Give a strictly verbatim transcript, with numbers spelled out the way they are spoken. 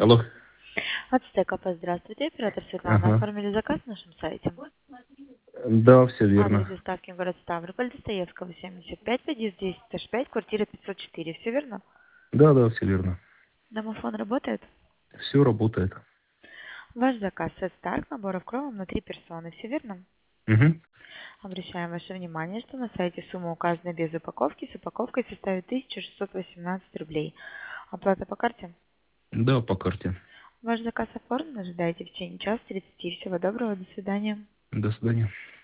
Алло. От Стекопа, здравствуйте. Оператор Светлана. Ага. Оформили заказ на нашем сайте. Да, все Адрес верно. доставки город Ставрополь, Достоевского, семьдесят пять, подъезд десять этаж пять, квартира пятьсот четыре. Все верно? Да, да, все верно. Домофон работает? Все работает. Ваш заказ Set Stark, наборов кровом на три персоны. Все верно? Угу. Обращаем ваше внимание, что на сайте сумма указана без упаковки. С упаковкой составит тысяча шестьсот восемнадцать рублей. Оплата по карте? Да, по карте. Ваш заказ оформлен. Ожидайте в течение часа тридцати. Всего доброго. До свидания. До свидания.